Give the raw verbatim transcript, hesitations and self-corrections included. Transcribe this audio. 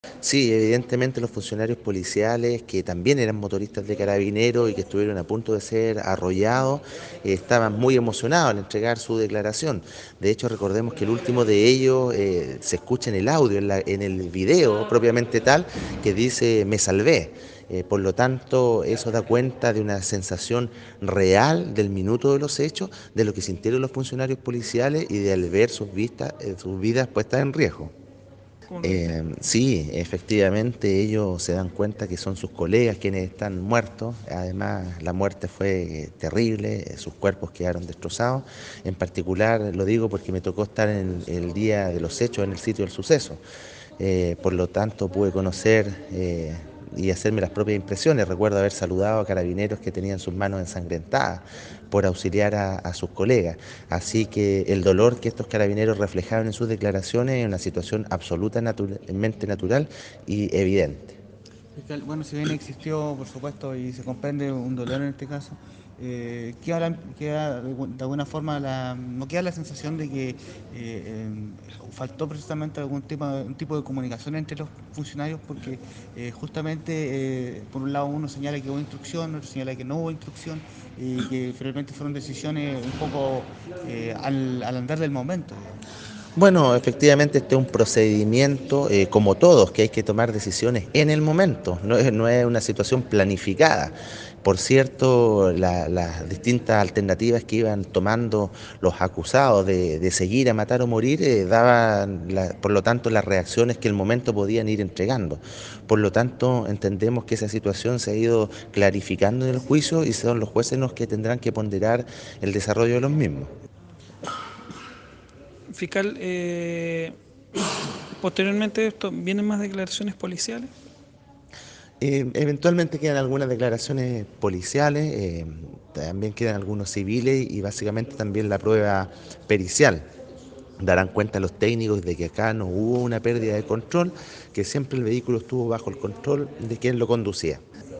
Sí, evidentemente los funcionarios policiales, que también eran motoristas de Carabineros y que estuvieron a punto de ser arrollados, eh, estaban muy emocionados al entregar su declaración. De hecho, recordemos que el último de ellos eh, se escucha en el audio, en, la- en el video propiamente tal, que dice "me salvé". Eh, por lo tanto, eso da cuenta de una sensación real del minuto de los hechos, de lo que sintieron los funcionarios policiales y de al ver sus, vistas, eh, sus vidas puestas en riesgo. ¿Cómo lo viste? Eh, sí, efectivamente ellos se dan cuenta que son sus colegas quienes están muertos. Además, la muerte fue eh, terrible, eh, sus cuerpos quedaron destrozados. En particular, lo digo porque me tocó estar en el, el día de los hechos en el sitio del suceso. Eh, por lo tanto, pude conocer eh, y hacerme las propias impresiones. Recuerdo haber saludado a carabineros que tenían sus manos ensangrentadas por auxiliar a, a sus colegas. Así que el dolor que estos carabineros reflejaron en sus declaraciones es una situación absolutamente natural y evidente. Fiscal, bueno, si bien existió, por supuesto, y se comprende un dolor en este caso, eh, queda, la- queda de algu- de alguna forma, la, no queda la sensación de que eh, eh, faltó precisamente algún tipo, un tipo de comunicación entre los funcionarios, porque eh, justamente, eh, por un lado, uno señala que hubo instrucción, otro señala que no hubo instrucción, y que finalmente fueron decisiones un poco eh, al, al andar del momento, digamos. Bueno, efectivamente este es un procedimiento, eh, como todos, que hay que tomar decisiones en el momento, no es, no es una situación planificada. Por cierto, la- las distintas alternativas que iban tomando los acusados de, de seguir a matar o morir eh, daban, la- por lo tanto, las reacciones que el momento podían ir entregando. Por lo tanto, entendemos que esa situación se ha ido clarificando en el juicio y son los jueces los que tendrán que ponderar el desarrollo de los mismos. Fiscal, eh, posteriormente a esto, ¿vienen más declaraciones policiales? Eh, eventualmente quedan algunas declaraciones policiales, eh, también quedan algunos civiles y básicamente también la prueba pericial. Darán cuenta los técnicos de que acá no hubo una pérdida de control, que siempre el vehículo estuvo bajo el control de quien lo conducía.